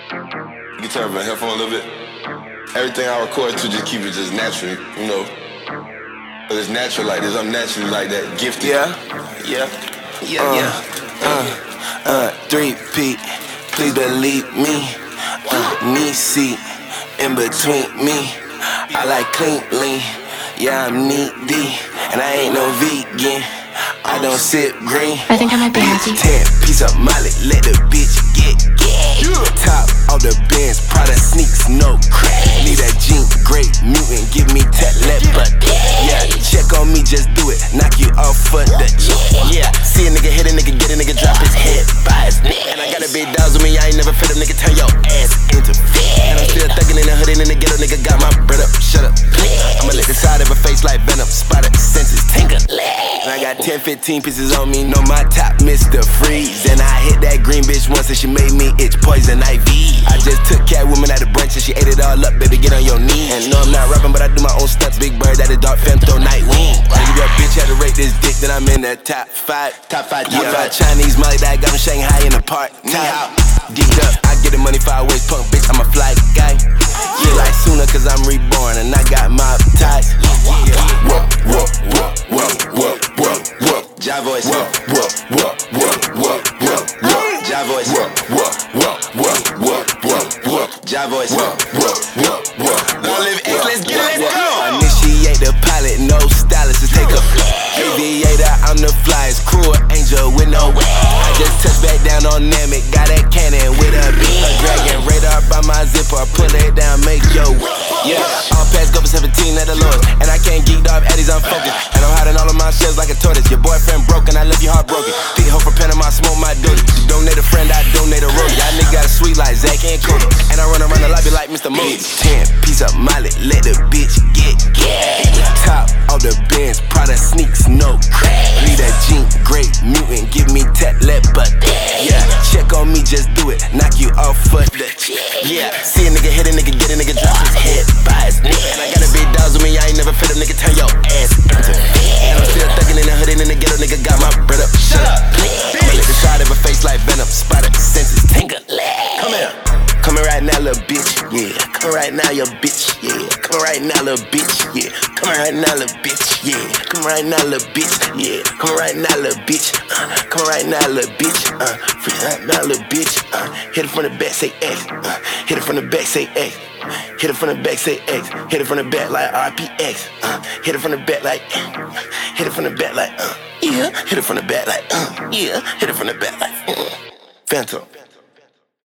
You can turn up my headphone a little bit. Everything I record to just keep it just natural, you know. But it's natural like this, I'm naturally like that, gifted. Yeah. 3P, please believe me. Knee seat in between me. I like clean lean, yeah I'm needy. And I ain't no vegan, I don't sip green. I think I might be happy. 10 piece of Molly, let the bitch get. Top of the Benz, Prada sneaks, no crack. Need that jean, great mutant, give me telepathy. Yeah, check on me, just do it, knock you off for the yeah. See a nigga hit a nigga, get a nigga drop his head by his neck. And I got a big dogs with me, I ain't never fit a nigga, turn your ass into fit. And I'm still thuggin' in the hood and in the ghetto, nigga got my bread up, shut up. I'ma lick the side of her face like Venom, spotted senses tingle. And I got 10, 15 pieces on me, know my top, Mr. Freeze. And I hit that green bitch once and she made me itch, poison ivy. I just took Catwoman out of brunch and she ate it all up, baby, get on your knees. And no, I'm not rapping, but I do my own stunts, Big Bird, that is Dark Femto, Nightwing. Nigga, your bitch had to rate this dick, then I'm in the top 5. Top 5. Chinese Molly that got me Shanghai in the park. Geeked up, I get the money 5 ways, punk bitch, I'm a fly guy. Feel like sooner cause I'm reborn and I got my ties. Whoop, whoop, whoop, whoop, whoop, whoop, whoop. Ja voice. Whoop, whoop, whoop, whoop, whoop, whoop, whoop. Ja voice. Whoop, whoop, whoop, whoop, whoop, whoop, whoop. Ja voice. Whoop, whoop, whoop, whoop. Wanna live X, let's get it, let's go. Initiate the pilot, no stylist, just take a aviator, I'm the flyest, cruel angel with no wings. I just touched back down on Namek, got that cannon with a beam. A dragon radar by my zipper, pull it down, make your yeah. All past go for 17 at the lowest, and I can't geek off Eddie's, I'm focused. And I'm hiding all of my shells like a tortoise. Your boyfriend broken, I left you heartbroken. Big hoe for Panama, smoke my duty. You donate a friend, I donate a rose. Y'all niggas got a sweet like Zach and Cody. And I run around the lobby like Mr. Moody. 10 piece of Molly, let the bitch get. Top of the Benz, Prada sneaks, no crack. Need that jean, great mutant, give me telepathy. Yeah, check on me, just do it, knock you off for the yeah. See a nigga hit a nigga, get a nigga drop his head by his neck. And I got a big dogs with me, I ain't never fit a nigga, turn your ass into and I'm still thuggin' in the hood and in the ghetto, nigga got my bread up, shut up. I'ma lick the side of her face like Venom, spotted senses tingle. Come here. Come here right now, little bitch, yeah. Come here right now, your bitch, yeah. Come here right now, little bitch, yeah. Come here right now, little bitch, yeah. Come here right now, little bitch, yeah. Come here right now, little bitch, come here right now, little bitch, free right now, little bitch, hit it from the back, say X, hit it from the back, say X. Hit it from the back, say X. Hit it from the back like RPX. Hit it from the back like hit it from the back like yeah. Hit it from the back like yeah. Hit it from the back like Phantom.